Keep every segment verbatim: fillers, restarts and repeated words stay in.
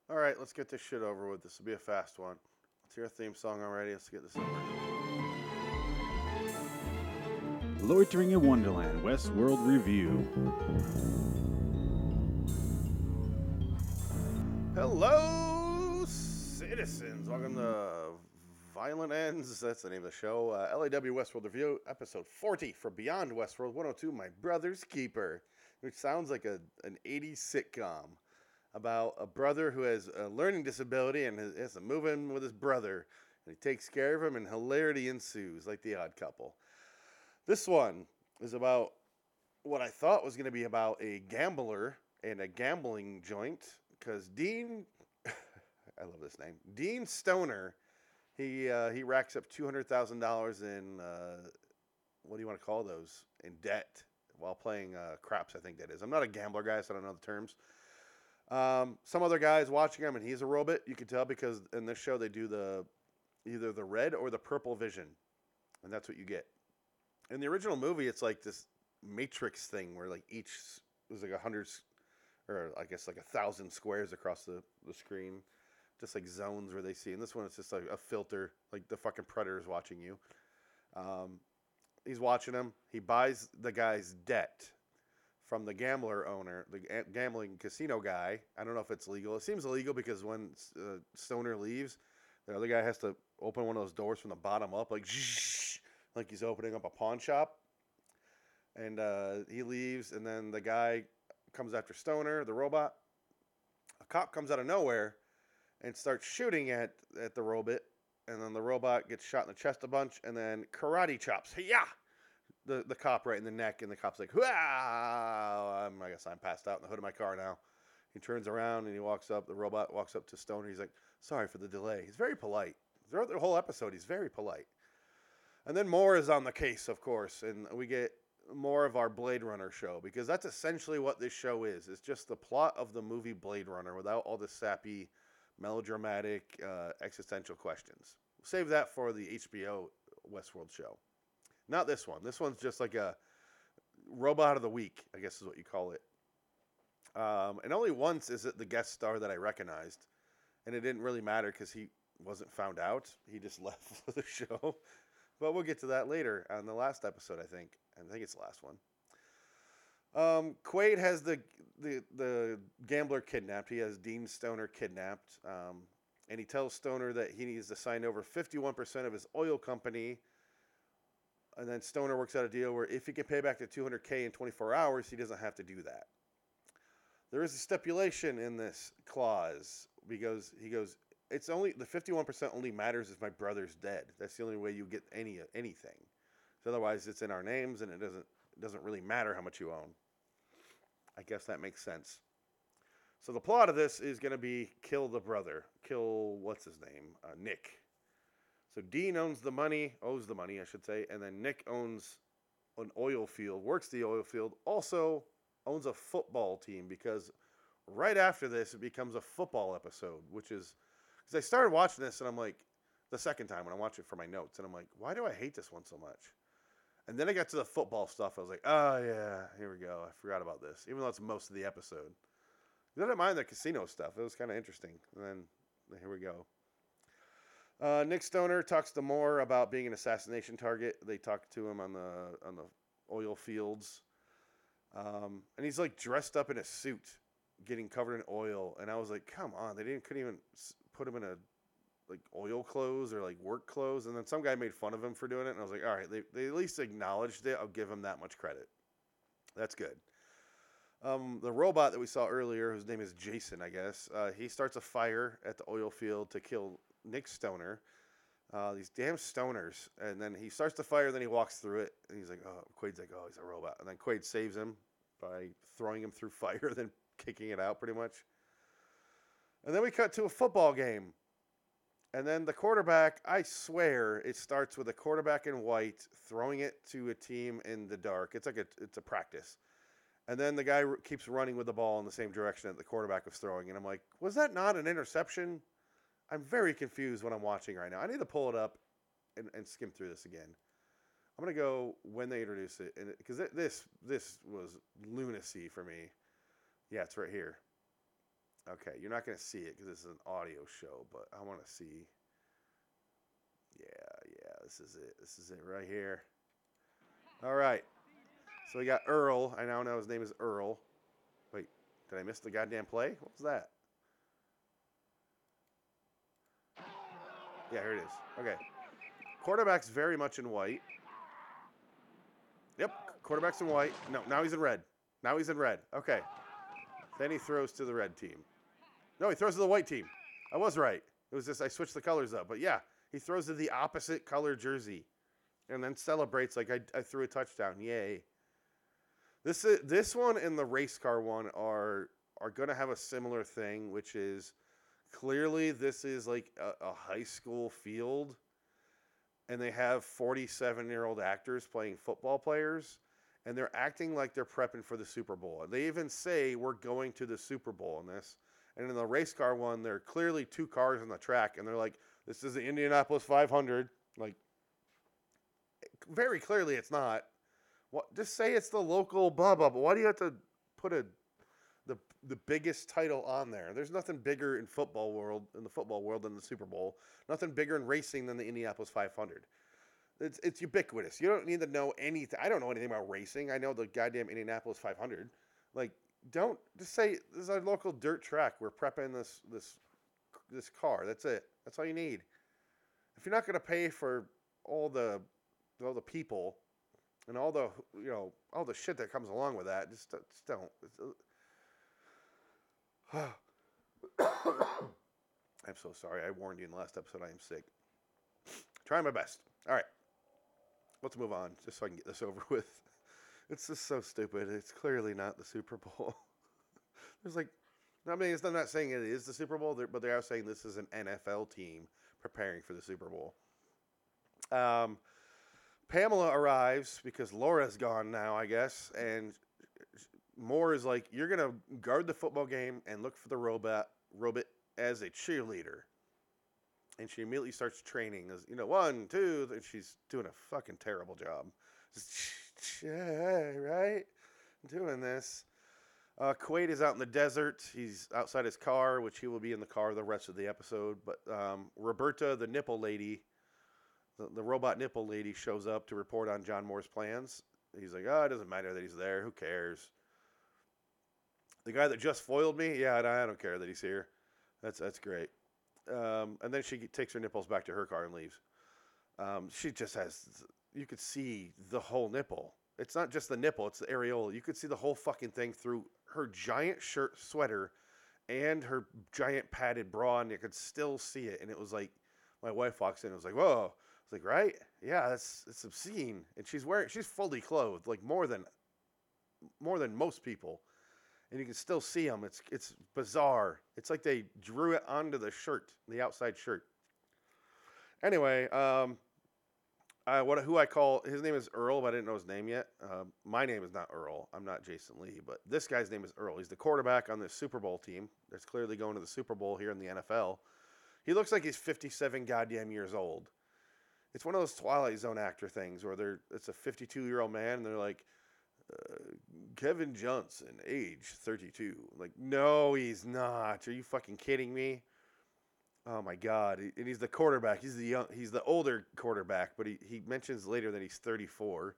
All right, let's get this shit over with. This will be a fast one. Let's hear a theme song already. Let's get this over. Loitering in Wonderland Westworld Review. Hello, citizens. Welcome to Violent Ends. That's the name of the show. Uh, L A W Westworld Review, episode forty for Beyond Westworld one oh two, My Brother's Keeper, which sounds like a, an eighties sitcom about a brother who has a learning disability and has to move in with his brother. And he takes care of him, and hilarity ensues, like The Odd Couple. This one is about what I thought was going to be about a gambler and a gambling joint, because Dean, I love this name, Dean Stoner, he uh, he racks up two hundred thousand dollars in uh, what do you want to call those, in debt while playing uh, craps. I think that is. I'm not a gambler guy, so I don't know the terms. Um, some other guys watching him, and he's a robot. You can tell because in this show they do the either the red or the purple vision, and that's what you get. In the original movie, it's like this matrix thing where like each was like a hundred or I guess like a thousand squares across the, the screen, just like zones where they see. And this one, it's just like a filter, like the fucking predator's watching you. Um, he's watching him. He buys the guy's debt from the gambler owner, the gambling casino guy. I don't know if it's legal. It seems illegal because when uh, Stoner leaves, the other guy has to open one of those doors from the bottom up, like like he's opening up a pawn shop. And uh, he leaves, and then the guy comes after Stoner, the robot. A cop comes out of nowhere and starts shooting at, at the robot, and then the robot gets shot in the chest a bunch, and then karate chops, yeah, the the cop right in the neck, and the cop's like, I guess I'm passed out in the hood of my car now. He turns around and he walks up. The robot walks up to Stoner. He's like, sorry for the delay. He's very polite. Throughout the whole episode, he's very polite. And then more is on the case, of course, and we get more of our Blade Runner show, because that's essentially what this show is. It's just the plot of the movie Blade Runner without all the sappy, melodramatic, uh, existential questions. Save that for the H B O Westworld show. Not this one. This one's just like a robot of the week, I guess is what you call it. Um, and only once is it the guest star that I recognized, and it didn't really matter because he wasn't found out. He just left the show. But we'll get to that later on the last episode, I think. I think it's the last one. Um, Quaid has the, the the gambler kidnapped. He has Dean Stoner kidnapped. Um, and he tells Stoner that he needs to sign over fifty-one percent of his oil company. And then Stoner works out a deal where if he can pay back the two hundred K in twenty-four hours, he doesn't have to do that. There is a stipulation in this clause because he goes, it's only the fifty-one percent only matters if my brother's dead. That's the only way you get any anything. So otherwise, it's in our names, and it doesn't it doesn't really matter how much you own. I guess that makes sense. So the plot of this is going to be kill the brother, kill what's his name, uh, Nick. So Dean owns the money, owes the money, I should say, and then Nick owns an oil field, works the oil field, also owns a football team, because right after this, it becomes a football episode, which is because I started watching this and I'm like, the second time when I watch it for my notes, and I'm like, why do I hate this one so much? And then I got to the football stuff. I was like, oh yeah, here we go. I forgot about this, even though it's most of the episode. I didn't mind the casino stuff. It was kind of interesting. And then here we go. Uh, Nick Stoner talks to Moore about being an assassination target. They talk to him on the on the oil fields, um, and he's like dressed up in a suit, getting covered in oil. And I was like, come on, they didn't couldn't even put him in a like oil clothes or like work clothes. And then some guy made fun of him for doing it, and I was like, all right, they they at least acknowledged it. I'll give him that much credit. That's good. Um, the robot that we saw earlier, whose name is Jason, I guess, uh, he starts a fire at the oil field to kill Nick Stoner. Uh, these damn stoners. And then he starts the fire, then he walks through it, and he's like, oh, Quaid's like, oh, he's a robot. And then Quaid saves him by throwing him through fire, then kicking it out pretty much. And then we cut to a football game. And then the quarterback, I swear, it starts with a quarterback in white throwing it to a team in the dark. It's like a, it's a practice. And then the guy r- keeps running with the ball in the same direction that the quarterback was throwing. And I'm like, was that not an interception? I'm very confused when I'm watching right now. I need to pull it up and, and skim through this again. I'm going to go when they introduce it. Because it, this this was lunacy for me. Yeah, it's right here. Okay, you're not going to see it because this is an audio show, but I want to see. Yeah, yeah, this is it. This is it right here. All right. So we got Earl. I now know his name is Earl. Wait, did I miss the goddamn play? What was that? Yeah, here it is. Okay. Quarterback's very much in white. Yep, quarterback's in white. No, now he's in red. Now he's in red. Okay. Then he throws to the red team. No, he throws to the white team. I was right. It was just I switched the colors up. But yeah, he throws to the opposite color jersey and then celebrates like I, I threw a touchdown. Yay. This is, this one and the race car one are are going to have a similar thing, which is clearly this is like a, a high school field, and they have forty-seven-year-old actors playing football players, and they're acting like they're prepping for the Super Bowl. They even say, we're going to the Super Bowl in this. And in the race car one, there are clearly two cars on the track, and they're like, this is the Indianapolis five hundred. Like, very clearly it's not. What? Just say it's the local blah, blah, blah. Why do you have to put a the the biggest title on there? There's nothing bigger in football world, in the football world than the Super Bowl. Nothing bigger in racing than the Indianapolis five hundred. It's it's ubiquitous. You don't need to know anything. I don't know anything about racing. I know the goddamn Indianapolis five hundred. Like, don't just say this is our local dirt track. We're prepping this this this car. That's it. That's all you need. If you're not going to pay for all the all the people and all the you know all the shit that comes along with that, just, just don't. I'm so sorry. I warned you in the last episode. I am sick. Trying my best. All right. Let's move on, just so I can get this over with. It's just so stupid. It's clearly not the Super Bowl. There's like, I mean, it's, I'm not saying it is the Super Bowl, but they are saying this is an N F L team preparing for the Super Bowl. Um, Pamela arrives because Laura's gone now, I guess, and Moore is like, you're going to guard the football game and look for the robot, robot as a cheerleader. And she immediately starts training as, you know, one, two, and she's doing a fucking terrible job. Just, right? Doing this. Uh, Quaid is out in the desert. He's outside his car, which he will be in the car the rest of the episode. But um, Roberta, the nipple lady, the, the robot nipple lady, shows up to report on John Moore's plans. He's like, oh, it doesn't matter that he's there. Who cares? The guy that just foiled me? Yeah, I don't care that he's here. That's that's great. Um, and then she takes her nipples back to her car and leaves. Um, she just has, you could see the whole nipple. It's not just the nipple, it's the areola. You could see the whole fucking thing through her giant shirt, sweater, and her giant padded bra, and you could still see it. And it was like, my wife walks in and was like, whoa. I was like, right? Yeah, that's it's obscene. And she's wearing, she's fully clothed, like more than, more than most people. And you can still see them. It's it's bizarre. It's like they drew it onto the shirt, the outside shirt. Anyway, um, I, what who I call, his name is Earl, but I didn't know his name yet. Uh, my name is not Earl. I'm not Jason Lee, but this guy's name is Earl. He's the quarterback on the Super Bowl team. That's clearly going to the Super Bowl here in the N F L. He looks like he's fifty-seven goddamn years old. It's one of those Twilight Zone actor things where they're it's a fifty-two-year-old man, and they're like, Uh, Kevin Johnson, age thirty-two. Like, no, he's not. Are you fucking kidding me? Oh my God! And he's the quarterback. He's the young. He's the older quarterback, but he, he mentions later that he's thirty-four.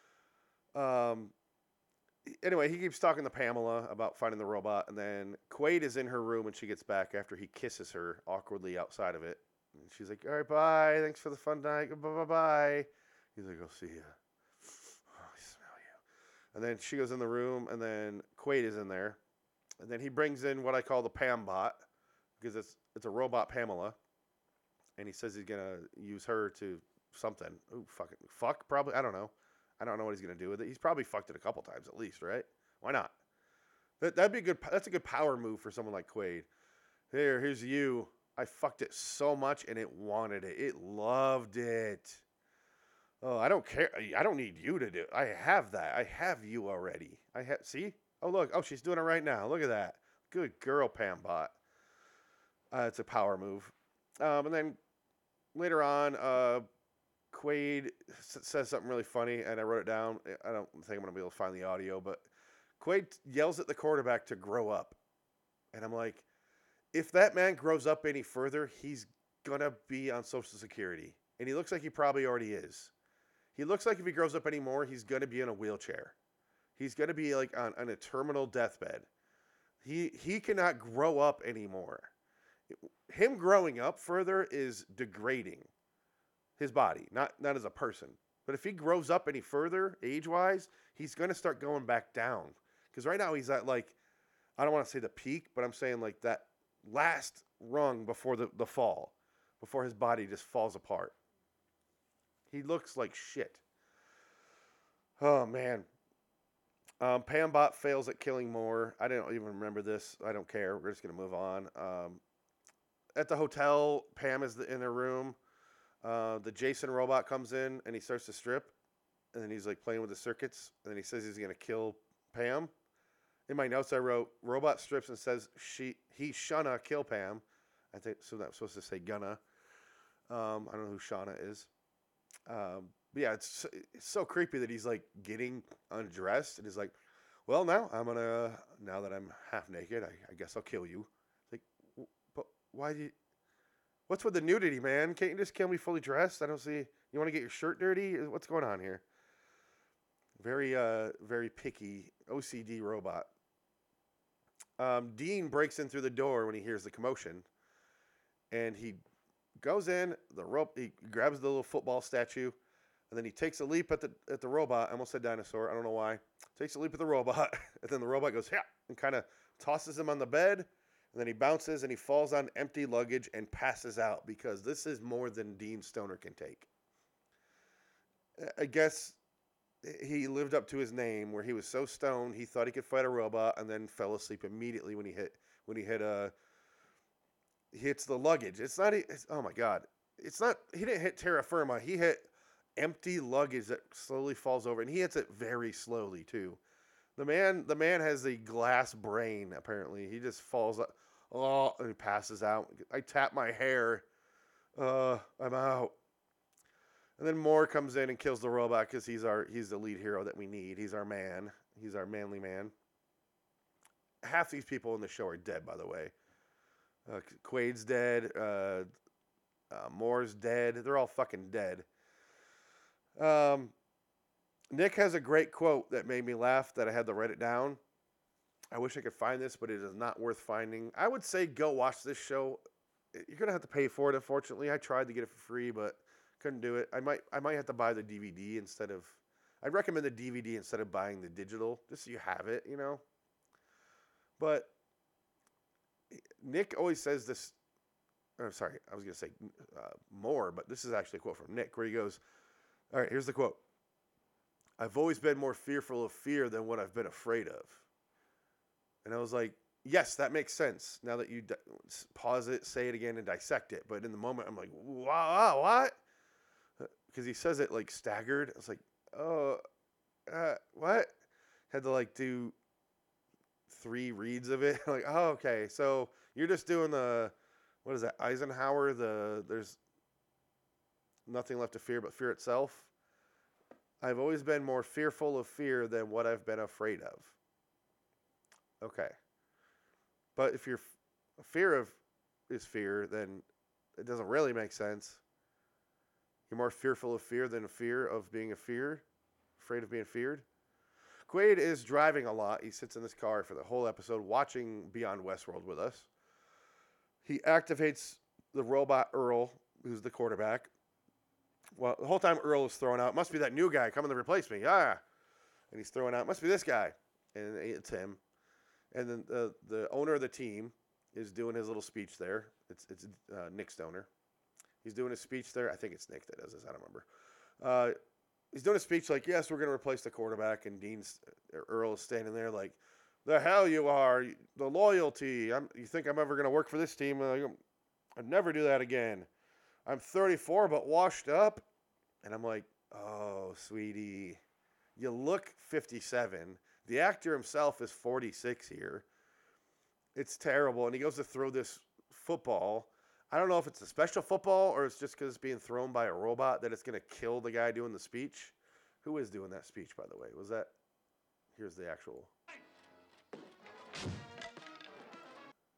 Um. Anyway, he keeps talking to Pamela about finding the robot, and then Quaid is in her room when she gets back after he kisses her awkwardly outside of it. And she's like, "All right, bye. Thanks for the fun night. Bye, bye, bye." He's like, "I'll see ya." And then she goes in the room, and then Quaid is in there. And then he brings in what I call the Pam bot, because it's it's a robot Pamela. And he says he's going to use her to something. Ooh, fucking fuck, probably. I don't know. I don't know what he's going to do with it. He's probably fucked it a couple times at least, right? Why not? That, that'd be a good, that's a good power move for someone like Quaid. Here, here's you. I fucked it so much, and it wanted it. It loved it. Oh, I don't care. I don't need you to do it. I have that. I have you already. I have. See? Oh, look. Oh, she's doing it right now. Look at that. Good girl, Pambot. Uh, it's a power move. Um, and then later on, uh, Quaid s- says something really funny, and I wrote it down. I don't think I'm going to be able to find the audio, but Quaid yells at the quarterback to grow up. And I'm like, if that man grows up any further, he's going to be on Social Security. And he looks like he probably already is. He looks like if he grows up anymore, he's going to be in a wheelchair. He's going to be like on, on a terminal deathbed. He he cannot grow up anymore. Him growing up further is degrading his body, not not as a person. But if he grows up any further, age-wise, he's going to start going back down. Because right now he's at like, I don't want to say the peak, but I'm saying like that last rung before the, the fall, before his body just falls apart. He looks like shit. Oh, man. Um, Pam Bot fails at killing Moore. I don't even remember this. I don't care. We're just going to move on. Um, at the hotel, Pam is in her room. Uh, the Jason robot comes in, and he starts to strip. And then he's like playing with the circuits. And then he says he's going to kill Pam. In my notes, I wrote, robot strips and says, she he shunna kill Pam. I think, so I'm supposed to say gonna. Um, I don't know who Shauna is. Um, but yeah, it's, it's so creepy that he's like getting undressed and he's like, well, now I'm gonna, now that I'm half naked, I, I guess I'll kill you. Like, but why do you, what's with the nudity, man? Can't you just kill me fully dressed? I don't see, you want to get your shirt dirty? What's going on here? Very, uh, very picky O C D robot. Um, Dean breaks in through the door when he hears the commotion and he goes in, the rope, he grabs the little football statue, and then he takes a leap at the at the robot. I almost said dinosaur. I don't know why. Takes a leap at the robot, and then the robot goes, yeah, and kind of tosses him on the bed, and then he bounces, and he falls on empty luggage and passes out because this is more than Dean Stoner can take. I guess he lived up to his name where he was so stoned he thought he could fight a robot and then fell asleep immediately when he hit when he hit a He hits the luggage. It's not, it's, oh my God. It's not, he didn't hit terra firma. He hit empty luggage that slowly falls over. And he hits it very slowly too. The man, the man has a glass brain, apparently. He just falls up, oh, and he passes out. I tap my hair. Uh, I'm out. And then Moore comes in and kills the robot because he's our, he's the lead hero that we need. He's our man. He's our manly man. Half these people in the show are dead, by the way. Uh, Quaid's dead. Uh, uh, Moore's dead. They're all fucking dead. Um, Nick has a great quote that made me laugh that I had to write it down. I wish I could find this, but it is not worth finding. I would say go watch this show. You're going to have to pay for it, unfortunately. I tried to get it for free, but couldn't do it. I might I might have to buy the D V D instead of... I'd recommend the D V D instead of buying the digital, just so you have it, you know? But... Nick always says this, I'm sorry, I was going to say uh, more, but this is actually a quote from Nick where he goes, all right, here's the quote. I've always been more fearful of fear than what I've been afraid of. And I was like, yes, that makes sense. Now that you di- pause it, say it again, and dissect it. But in the moment, I'm like, wow, what? Because he says it like staggered. I was like, oh, uh, what? Had to like do three reads of it. Like, oh, okay. So you're just doing the, what is that? Eisenhower, the, there's nothing left to fear but fear itself. I've always been more fearful of fear than what I've been afraid of. Okay. But if your f- fear of is fear, then it doesn't really make sense. You're more fearful of fear than a fear of being a fear, afraid of being feared. Quaid is driving a lot. He sits in this car for the whole episode watching Beyond Westworld with us. He activates the robot Earl, who's the quarterback. Well, the whole time Earl is throwing out, must be that new guy coming to replace me. Ah. And he's throwing out, must be this guy. And it's him. And then the, the owner of the team is doing his little speech there. It's it's uh, Nick Stoner. He's doing his speech there. I think it's Nick that does this. I don't remember. Uh, he's doing a speech like, yes, we're going to replace the quarterback. And Dean's, Earl is standing there like, the hell you are. The loyalty. I'm, you think I'm ever going to work for this team? Uh, I'd never do that again. I'm thirty-four but washed up. And I'm like, oh, sweetie, you look fifty-seven. The actor himself is forty-six here. It's terrible. And he goes to throw this football. I don't know if it's a special football or it's just because it's being thrown by a robot that it's going to kill the guy doing the speech. Who is doing that speech, by the way? Was that... Here's the actual...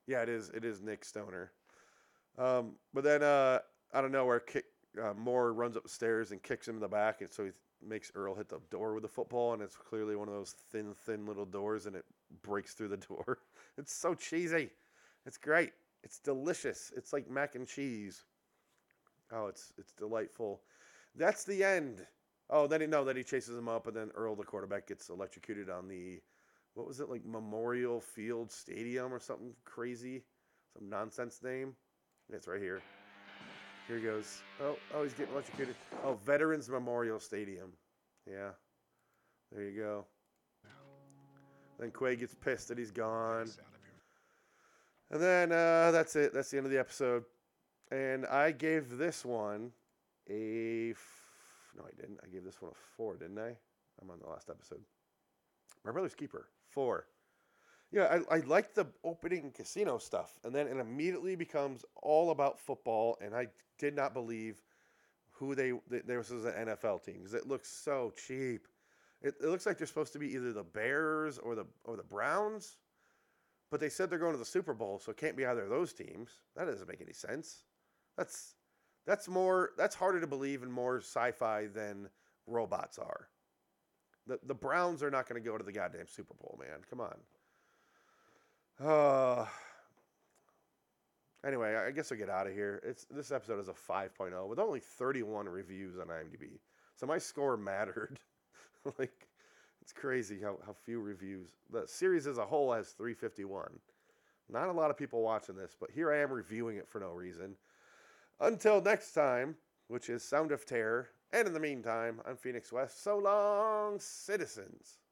Yeah, it is. It is Nick Stoner. Um, but then uh, out of nowhere, kick, uh, Moore runs up the stairs and kicks him in the back, and so he makes Earl hit the door with the football, and it's clearly one of those thin, thin little doors, and it breaks through the door. It's so cheesy. It's great. It's delicious. It's like mac and cheese. Oh, it's it's delightful. That's the end. Oh, then he no, then he chases him up, and then Earl, the quarterback, gets electrocuted on the what was it like Memorial Field Stadium or something crazy, some nonsense name. It's right here. Here he goes. Oh, oh, he's getting electrocuted. Oh, Veterans Memorial Stadium. Yeah, there you go. Then Quaid gets pissed that he's gone. And then uh, that's it. That's the end of the episode. And I gave this one a. F- no, I didn't. I gave this one a four, didn't I? I'm on the last episode. My Brother's Keeper. Four. Yeah, I, I like the opening casino stuff. And then it immediately becomes all about football. And I did not believe who they. This was an N F L team because it looks so cheap. It, it looks like they're supposed to be either the Bears or the or the Browns. But they said they're going to the Super Bowl, so it can't be either of those teams. That doesn't make any sense. That's that's more that's harder to believe and more sci-fi than robots are. The the Browns are not going to go to the goddamn Super Bowl, man. Come on. Uh Anyway, I guess I'll get out of here. It's this episode is a five point oh with only thirty-one reviews on IMDb. So my score mattered. Like it's crazy how, how few reviews. The series as a whole has three fifty-one. Not a lot of people watching this, but here I am reviewing it for no reason. Until next time, which is Sound of Terror. And in the meantime, I'm Phoenix West. So long, citizens.